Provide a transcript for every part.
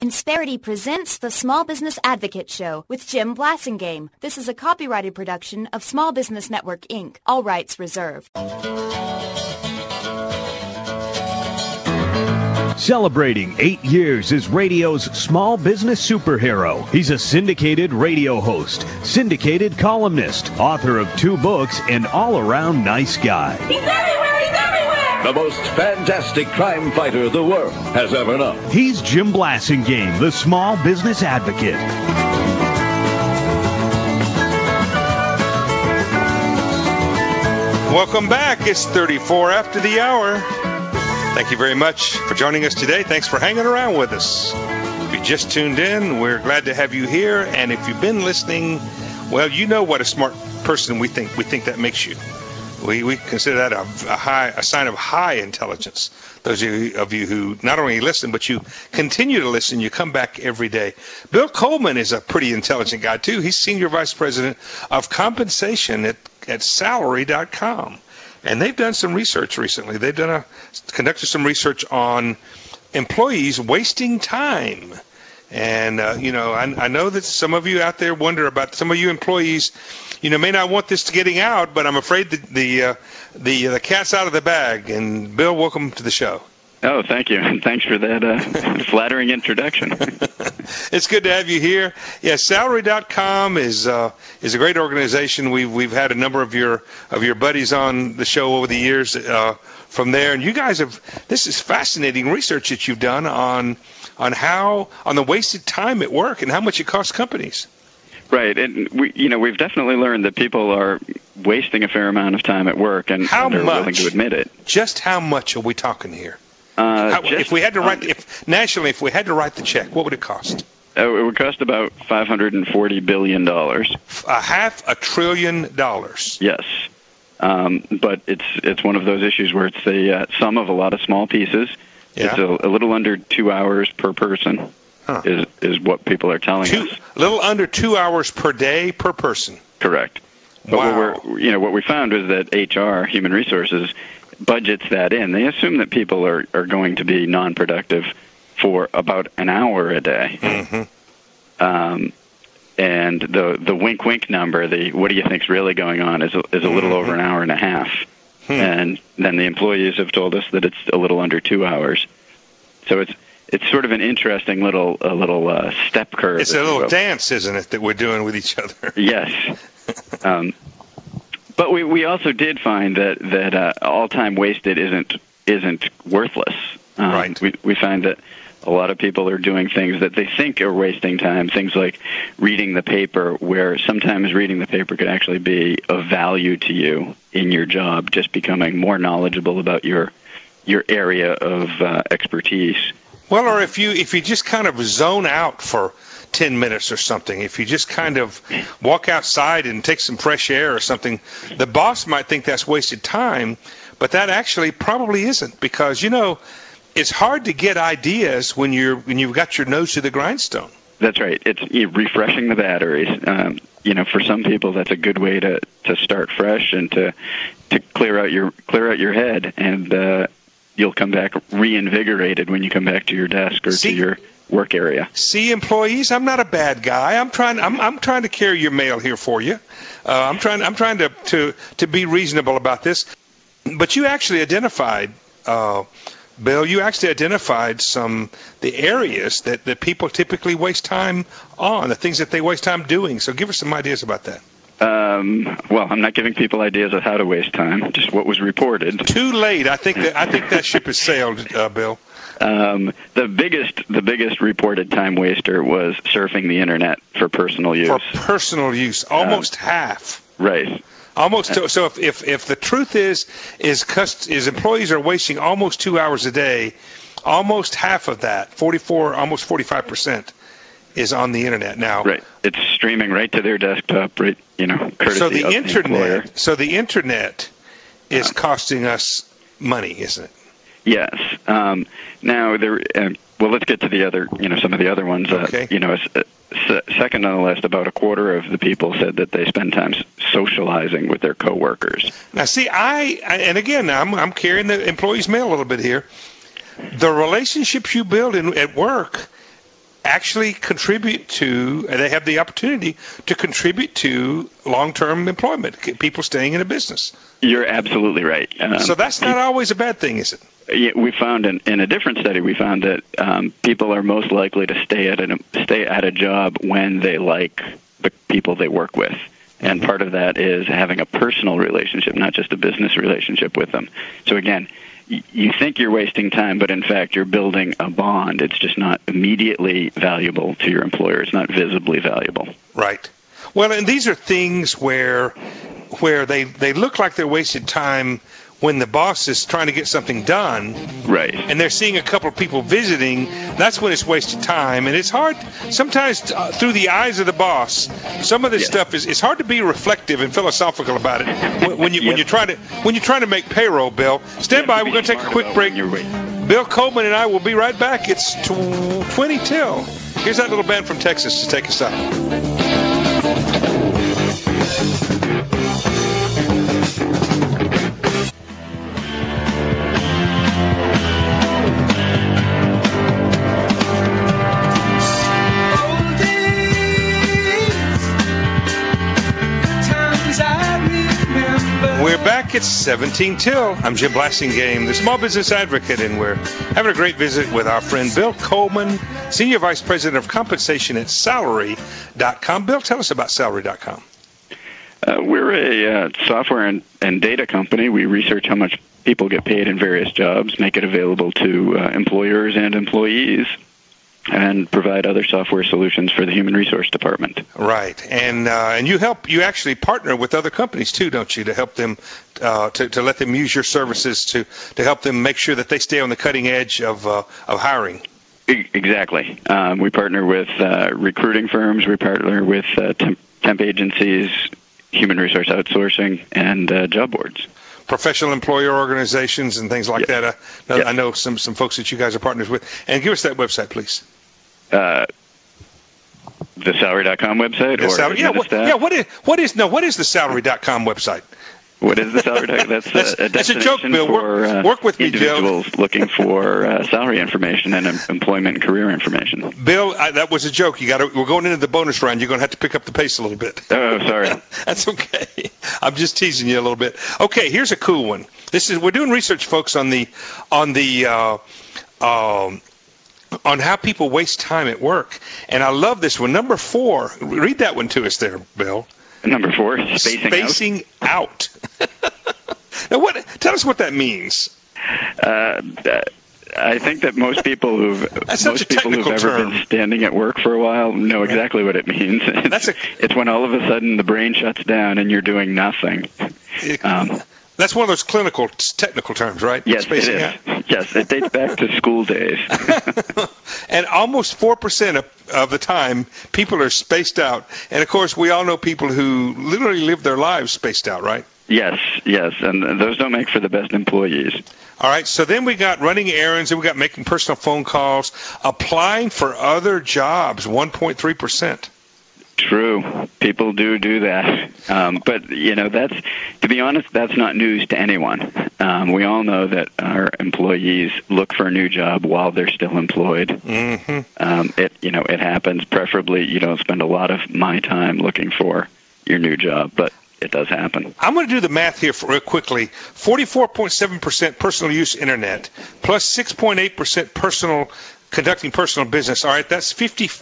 Insperity presents the Small Business Advocate Show with Jim Blasingame. This is a copyrighted production of Small Business Network, Inc. All rights reserved. Celebrating 8 years as radio's small business superhero. He's a syndicated radio host, syndicated columnist, author of 2 books, and all-around nice guy. He's everywhere! He's everywhere! The most fantastic crime fighter the world has ever known. He's Jim Blasingame, the small business advocate. Welcome back. It's 34 after the hour. Thank you very much for joining us today. Thanks for hanging around with us. If you just tuned in, we're glad to have you here. And if you've been listening, well, you know what a smart person we think that makes you. We consider that a sign of high intelligence. Those of you who not only listen, but you continue to listen, you come back every day. Bill Coleman is a pretty intelligent guy, too. He's Senior Vice President of Compensation at Salary.com. And they've done some research recently. They've conducted some research on employees wasting time. And, I know that some of you out there wonder about some of you employees, may not want this getting out, but I'm afraid that the cat's out of the bag. And, Bill, welcome to the show. Oh, thank you. Thanks for that flattering introduction. It's good to have you here. Yeah, Salary.com is a great organization. We've had a number of your buddies on the show over the years from there, and you guys this is fascinating research that you've done on the wasted time at work and how much it costs companies. Right, and we've definitely learned that people are wasting a fair amount of time at work, and they're willing to admit it. Just how much are we talking here? If we had to write the check, what would it cost? It would cost about $540 billion. $500 billion. Yes, but it's one of those issues where it's the sum of a lot of small pieces. Yeah. It's a little under 2 hours per person. Huh. Is what people are telling us. A little under 2 hours per day per person. Correct. But wow. what we found was that HR, Human Resources, budgets that in. They assume that people are going to be non-productive for about an hour a day. Mm-hmm. And the wink-wink number, the what do you think's really going on, is a little over an hour and a half. And then the employees have told us that it's a little under 2 hours. So it's sort of an interesting little step curve. It's a little dance, isn't it, that we're doing with each other? Yes. But we also did find that all time wasted isn't worthless. Right. We find that a lot of people are doing things that they think are wasting time, things like reading the paper, where sometimes reading the paper could actually be of value to you in your job, just becoming more knowledgeable about your area of expertise. Well, or if you just kind of zone out for 10 minutes or something, if you just kind of walk outside and take some fresh air or something, the boss might think that's wasted time, but that actually probably isn't, because, it's hard to get ideas when you've got your nose to the grindstone. That's right. It's refreshing the batteries. For some people, that's a good way to start fresh and to clear out your head, and you'll come back reinvigorated when you come back to your desk or to your work area. See, employees, I'm not a bad guy. I'm trying to carry your mail here for you. I'm trying to be reasonable about this. But you actually identified, Bill, the areas that people typically waste time on, the things that they waste time doing. So give us some ideas about that. Well, I'm not giving people ideas of how to waste time, just what was reported. Too late. I think that ship has sailed, Bill. The biggest reported time waster was surfing the internet for personal use. For personal use, almost half. Right. Almost. So if the truth is employees are wasting almost 2 hours a day, almost half of that, 44, almost 45%, is on the internet now. Right. It's streaming right to their desktop, right? Courtesy so the of internet. The so the internet is costing us money, isn't it? Yes. Now let's get to the other. Some of the other ones. Okay. Second on the list, about a quarter of the people said that they spend time socializing with their coworkers. Now, see, and again, I'm carrying the employee's mail a little bit here. The relationships you build at work actually contribute to, they have the opportunity to contribute to long-term employment, people staying in a business. You're absolutely right. So that's not always a bad thing, is it? Yeah, we found in a different study, we found that people are most likely to stay at a job when they like the people they work with. And part of that is having a personal relationship, not just a business relationship with them. So again, you think you're wasting time, but in fact you're building a bond. It's just not immediately valuable to your employer. It's not visibly valuable. Right. Well, and these are things where they look like they're wasted time when the boss is trying to get something done, right, and they're seeing a couple of people visiting. That's when it's wasted time, and it's hard sometimes through the eyes of the boss. Some of this stuff it's hard to be reflective and philosophical about it when you're trying to make payroll. Bill, stand by. We're going to take a quick break. Bill Coleman and I will be right back. It's 20 till. Here's that little band from Texas to take us out. It's 17 till. I'm Jim Blasingame, the Small Business Advocate, and we're having a great visit with our friend Bill Coleman, Senior Vice President of Compensation at Salary.com. Bill, tell us about Salary.com. We're a software and data company. We research how much people get paid in various jobs, make it available to employers and employees, and provide other software solutions for the human resource department. Right, and you actually partner with other companies too, don't you, to help them to let them use your services to help them make sure that they stay on the cutting edge of hiring. Exactly. We partner with recruiting firms. We partner with temp agencies, human resource outsourcing, and job boards. Professional employer organizations and things like that. I know some folks that you guys are partners with. And give us that website, please. The Salary.com website? What is the Salary.com website? What is the Salary.com? That's a joke, Bill. Work with me, individuals Joe. Looking for salary information and employment and career information. Bill, that was a joke. We're going into the bonus round. You're going to have to pick up the pace a little bit. Oh, sorry. That's okay. I'm just teasing you a little bit. Okay, here's a cool one. We're doing research, folks, on how people waste time at work, and I love this one. Number 4. Read that one to us, there, Bill. Number 4, spacing out. Now, tell us what that means. I think that most people who've ever been standing at work for a while know exactly what it means. It's when all of a sudden the brain shuts down and you're doing nothing. That's one of those clinical, technical terms, right? Yes, it is. Out. Yes, it dates back to school days. And almost 4% of the time, people are spaced out. And, of course, we all know people who literally live their lives spaced out, right? Yes, and those don't make for the best employees. All right, so then we got running errands, and we got making personal phone calls, applying for other jobs, 1.3%. True. People do that. But, to be honest, that's not news to anyone. We all know that our employees look for a new job while they're still employed. Mm-hmm. It happens. Preferably, you don't spend a lot of my time looking for your new job, but it does happen. I'm going to do the math here real quickly. 44.7% personal use internet, plus 6.8% conducting personal business. All right, that's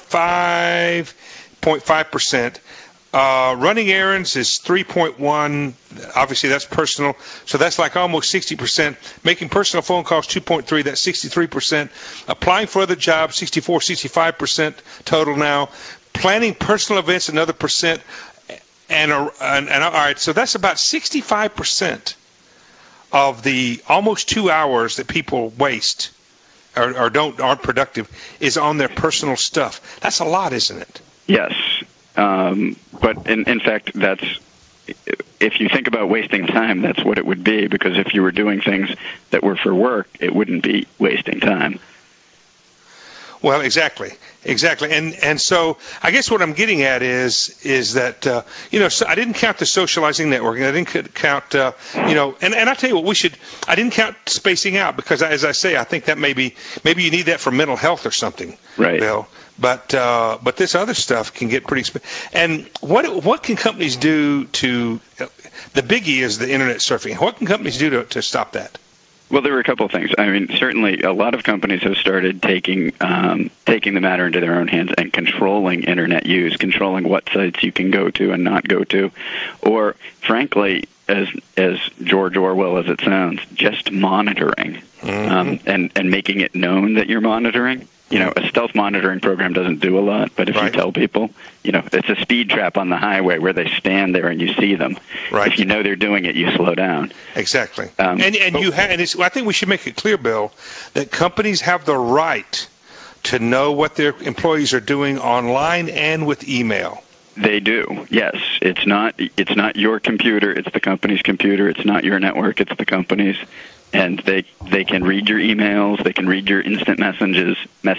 55.5%. Running errands is 3.1. Obviously, that's personal. So that's like almost 60%. Making personal phone calls, 2.3. That's 63%. Applying for other jobs, 65% total now. Planning personal events, another percent. And all right, so that's about 65% of the almost 2 hours that people waste or aren't productive is on their personal stuff. That's a lot, isn't it? Yes. But in fact, if you think about wasting time, that's what it would be, because if you were doing things that were for work, it wouldn't be wasting time. Well, exactly. And so I guess what I'm getting at is that, so I didn't count the socializing networking. I didn't count, and I tell you what, I didn't count spacing out because, as I say, I think that maybe you need that for mental health or something, right. Bill. But this other stuff can get pretty expensive. And what can companies do to the biggie is the internet surfing. What can companies do to stop that? Well, there were a couple of things. I mean, certainly a lot of companies have started taking the matter into their own hands and controlling internet use, controlling what sites you can go to and not go to, or frankly, as George Orwell as it sounds, just monitoring and making it known that you're monitoring. You know, a stealth monitoring program doesn't do a lot, but if you tell people, you know, it's a speed trap on the highway where they stand there and you see them. Right. If you know they're doing it, you slow down. Exactly. I think we should make it clear, Bill, that companies have the right to know what their employees are doing online and with email. They do. Yes. It's not your computer, it's the company's computer. It's not your network, it's the company's. And they can read your emails, they can read your instant messages.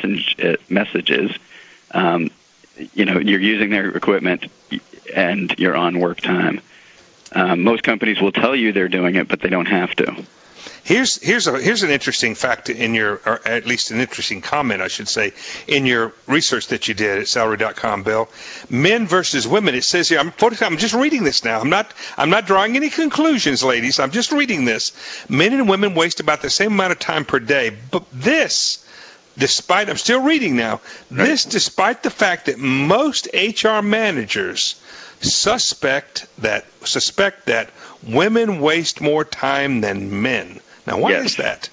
You know, you're using their equipment, and you're on work time. Most companies will tell you they're doing it, but they don't have to. Here's an interesting fact in your, or at least an interesting comment, I should say, in your research that you did at Salary.com, Bill. Men versus women. It says here. I'm just reading this now. I'm not drawing any conclusions, ladies. I'm just reading this. Men and women waste about the same amount of time per day. But this, despite I'm still reading now. This, despite the fact that most HR managers suspect that women waste more time than men. Now, why is that?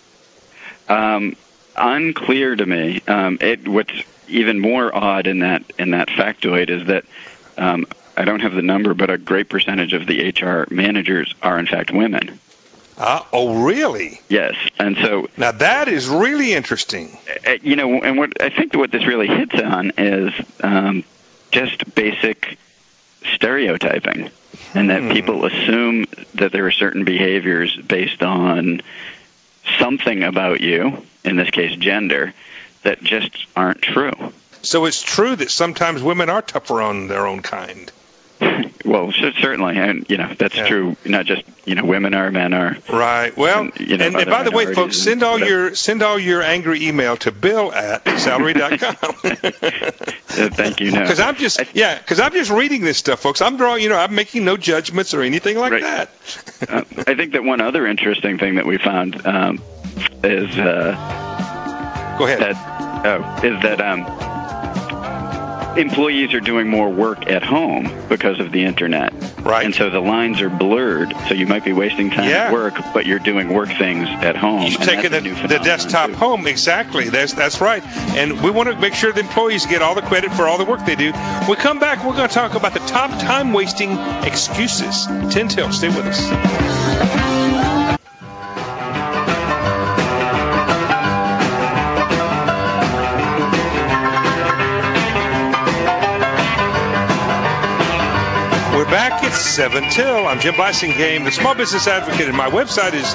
Unclear to me. What's even more odd in that factoid is that I don't have the number, but a great percentage of the HR managers are in fact women. Oh, really? Yes, and so now that is really interesting. You know, and what I think what this really hits on is just basic stereotyping. And that people assume that there are certain behaviors based on something about you, in this case gender, that just aren't true. So it's true that sometimes women are tougher on their own kind. Well, certainly, and you know that's true. Not just women are, men are. Right. Well, and by the way, folks, send all your angry email to Bill at salary.com. Thank you. Because I'm just reading this stuff, folks. I'm making no judgments or anything like that. I think that one other interesting thing that we found is go ahead. Employees are doing more work at home because of the internet. Right. And so the lines are blurred, so you might be wasting time at work, but you're doing work things at home. You're taking the desktop home, exactly. That's right. And we want to make sure the employees get all the credit for all the work they do. When we come back, we're going to talk about the top time-wasting excuses. 10 till. Stay with us. Back at 7 till. I'm Jim Blasingame, the Small Business Advocate, and my website is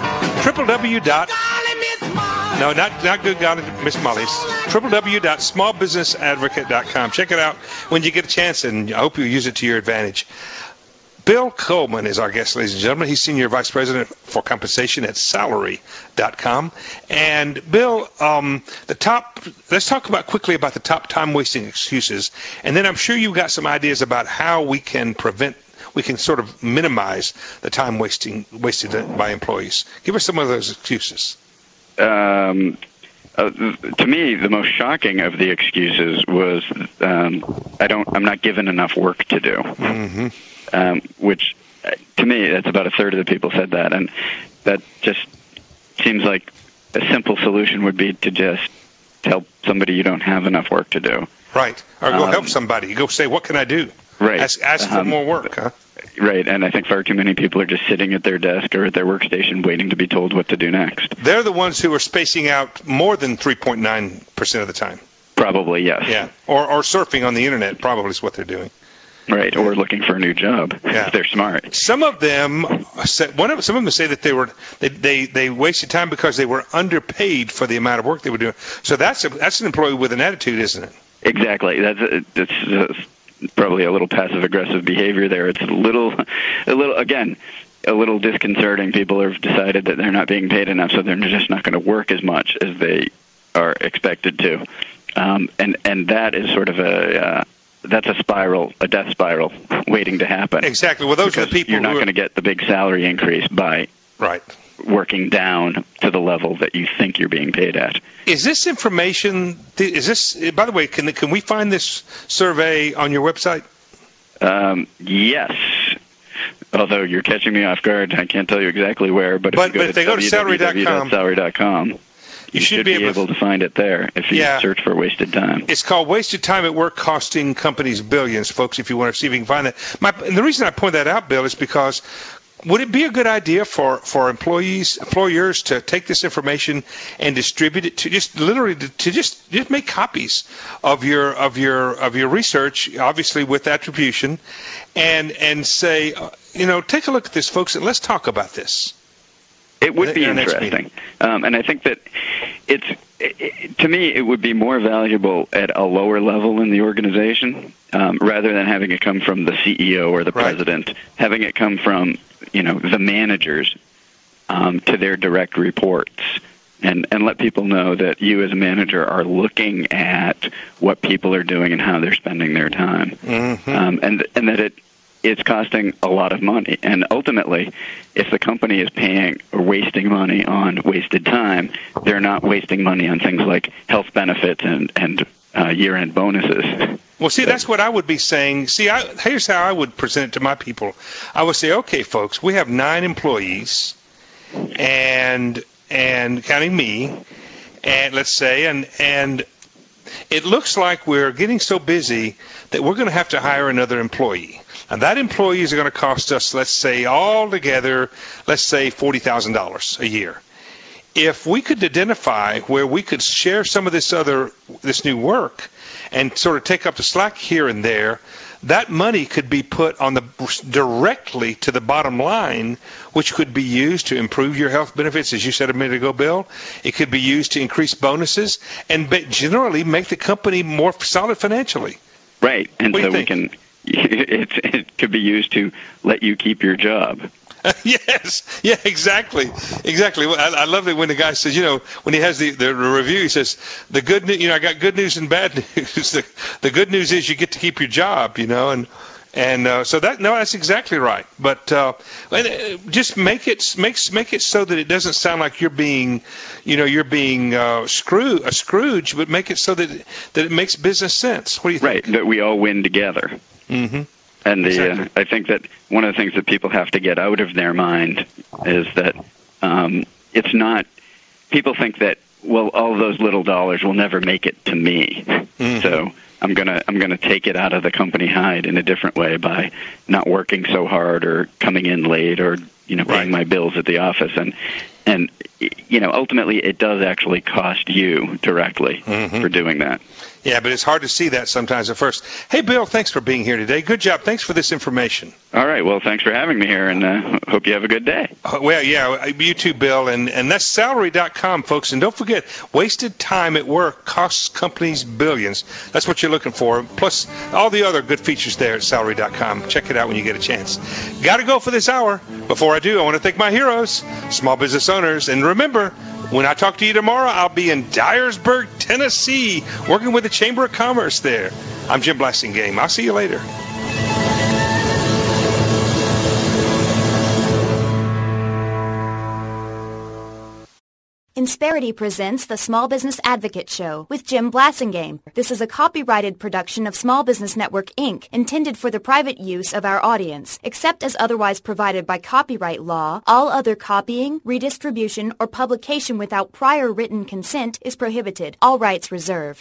www.smallbusinessadvocate.com. Check it out when you get a chance, and I hope you use it to your advantage. Bill Coleman is our guest, ladies and gentlemen. He's Senior Vice President for Compensation at Salary.com. And Bill, let's talk quickly about the top time-wasting excuses. And then I'm sure you've got some ideas about how we can sort of minimize the time wasted by employees. Give us some of those excuses. To me, the most shocking of the excuses was I'm not given enough work to do. Mm-hmm. Which, to me, that's about a third of the people said that, and that just seems like a simple solution would be to just tell somebody you don't have enough work to do. Right, or go help somebody. Go say, what can I do? Right. Ask for more work, huh? Right, and I think far too many people are just sitting at their desk or at their workstation waiting to be told what to do next. They're the ones who are spacing out more than 3.9% of the time. Probably, yes. Yeah, or surfing on the internet probably is what they're doing. Right, or looking for a new job. Yeah. If they're smart. Some of them say that they wasted time because they were underpaid for the amount of work they were doing. So that's an employee with an attitude, isn't it? Exactly. That's probably a little passive aggressive behavior there. It's a little disconcerting. People have decided that they're not being paid enough, so they're just not going to work as much as they are expected to. And that is sort of that's a death spiral waiting to happen. Exactly. Well, those are the people you're not going to get the big salary increase by working down to the level that you think you're being paid at. Is this information? By the way, can we find this survey on your website? Yes. Although you're catching me off guard, I can't tell you exactly where. But if they go to salary.com, you should be able to find it there if you search for wasted time. It's called Wasted Time at Work, Costing Companies Billions, folks, if you want to see if you can find that. And the reason I point that out, Bill, is because would it be a good idea for employers to take this information and distribute it to just make copies of your research, obviously with attribution, and say, take a look at this, folks, and let's talk about this. It would be interesting, and I think that to me, it would be more valuable at a lower level in the organization rather than having it come from the CEO or the president. Having it come from the managers to their direct reports, and let people know that you as a manager are looking at what people are doing and how they're spending their time, and that it's costing a lot of money. And ultimately, if the company is paying or wasting money on wasted time, they're not wasting money on things like health benefits and year-end bonuses. Well, see, that's what I would be saying. See, here's how I would present it to my people. I would say, okay, folks, we have 9 employees, and counting me, and let's say, and it looks like we're getting so busy that we're going to have to hire another employee. And that employee is going to cost us, let's say, altogether, let's say $40,000 a year. If we could identify where we could share some of this new work and sort of take up the slack here and there, that money could be put on directly to the bottom line, which could be used to improve your health benefits, as you said a minute ago, Bill. It could be used to increase bonuses and generally make the company more solid financially. Right, and so we can. It could be used to let you keep your job. Yes, yeah, exactly. Well, I love it when the guy says, when he has the review, he says, the good news, I got good news and bad news. The good news is you get to keep your job, and so that's exactly right. But just make it so that it doesn't sound like you're being a Scrooge, but make it so that it makes business sense. What do you think? Right, that we all win together. Mm-hmm. And I think that one of the things that people have to get out of their mind is that it's not. People think that all those little dollars will never make it to me, so I'm gonna take it out of the company hide in a different way by not working so hard or coming in late or paying my bills at the office and ultimately it does actually cost you directly for doing that. Yeah, but it's hard to see that sometimes at first. Hey, Bill, thanks for being here today. Good job. Thanks for this information. All right. Well, thanks for having me here, and hope you have a good day. Well, yeah, you too, Bill. And that's salary.com, folks. And don't forget, wasted time at work costs companies billions. That's what you're looking for. Plus, all the other good features there at salary.com. Check it out when you get a chance. Got to go for this hour. Before I do, I want to thank my heroes, small business owners. And remember, when I talk to you tomorrow, I'll be in Dyersburg, Tennessee, working with the Chamber of Commerce there. I'm Jim Blasingame. I'll see you later. Insperity presents the Small Business Advocate Show with Jim Blasingame. This is a copyrighted production of Small Business Network, Inc., intended for the private use of our audience. Except as otherwise provided by copyright law, all other copying, redistribution, or publication without prior written consent is prohibited. All rights reserved.